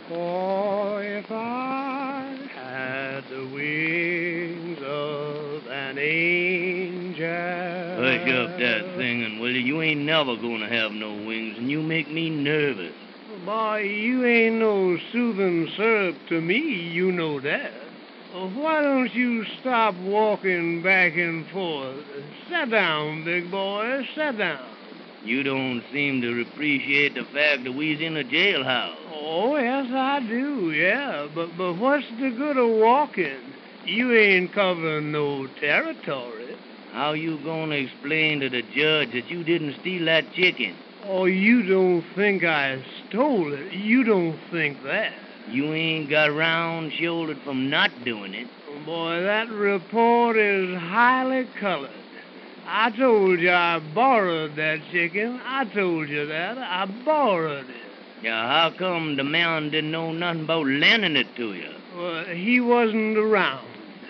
For if I had the wings of an angel. Hush up that singing, will you? You ain't never gonna have no wings, and you make me nervous. Boy, you ain't no soothing syrup to me, you know that. Why don't you stop walking back and forth? Sit down, big boy, sit down. You don't seem to appreciate the fact that we's in a jailhouse. Oh, yes, I do, yeah. But what's the good of walking? You ain't covering no territory. How you gonna explain to the judge that you didn't steal that chicken? Oh, you don't think I stole it. You don't think that. You ain't got round-shouldered from not doing it. Boy, that report is highly colored. I told you I borrowed that chicken. I told you that. I borrowed it. Yeah, how come the man didn't know nothing about lending it to you? Well, he wasn't around.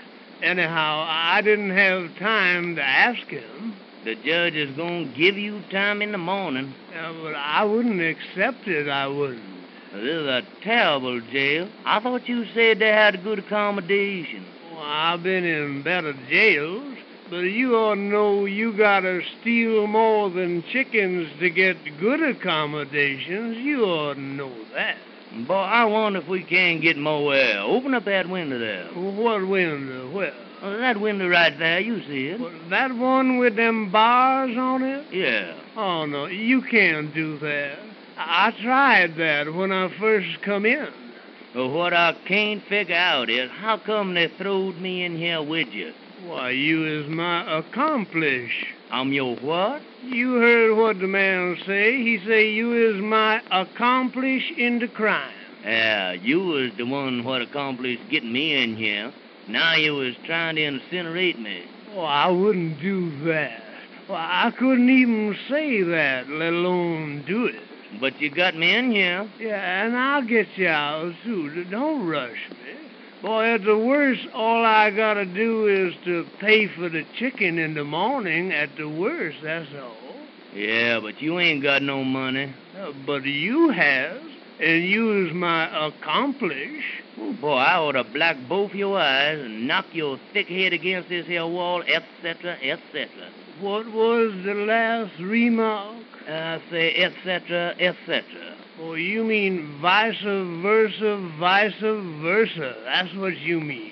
Anyhow, I didn't have time to ask him. The judge is gonna give you time in the morning. Yeah, but I wouldn't accept it, I wouldn't. This is a terrible jail. I thought you said they had good accommodation. Well, I've been in better jails, but you ought to know you gotta steal more than chickens to get good accommodations. You ought to know that. Boy, I wonder if we can't get more air. Open up that window there. What window? Where? That window right there, you see it. Well, that one with them bars on it? Yeah. Oh, no, you can't do that. I tried that when I first come in. Well, what I can't figure out is how come they throwed me in here with you? Why, you is my accomplice. I'm your what? You heard what the man say. He say you is my accomplice in the crime. Yeah, you was the one what accomplished getting me in here. Now you was trying to incinerate me. Oh, I wouldn't do that. Well, I couldn't even say that, let alone do it. But you got me in here. Yeah, and I'll get you out, too. Don't rush me. Boy, at the worst, all I gotta do is to pay for the chicken in the morning. At the worst, that's all. Yeah, but you ain't got no money. But you has, and you is my accomplice. Oh, boy, I ought to black both your eyes and knock your thick head against this here wall, etc., etc. What was the last remark? I say etc., etc. Oh, you mean vice versa, vice versa. That's what you mean.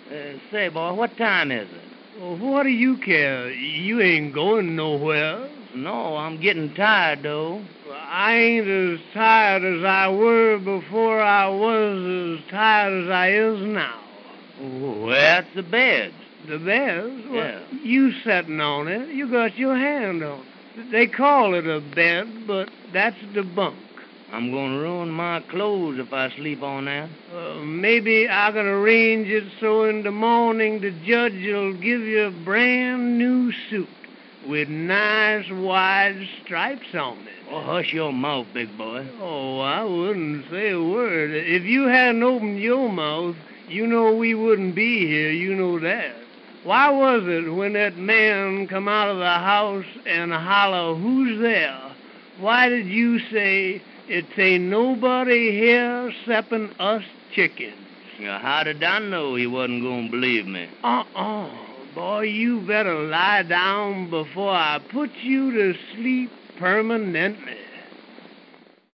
Say, boy, what time is it? Well, what do you care? You ain't going nowhere. No, I'm getting tired, though. Well, I ain't as tired as I were before I was as tired as I is now. Oh, that's the bed. The bed? Well, Yeah. You sitting on it. You got your hand on it. They call it a bed, but that's the bunk. I'm going to ruin my clothes if I sleep on that. Maybe I can arrange it so in the morning the judge will give you a brand new suit with nice wide stripes on it. Oh, hush your mouth, big boy. Oh, I wouldn't say a word. If you hadn't opened your mouth, you know we wouldn't be here. You know that. Why was it when that man come out of the house and holler, "Who's there?" Why did you say, "It ain't nobody here excepting us chickens"? Yeah, how did I know he wasn't going to believe me? Boy, you better lie down before I put you to sleep permanently.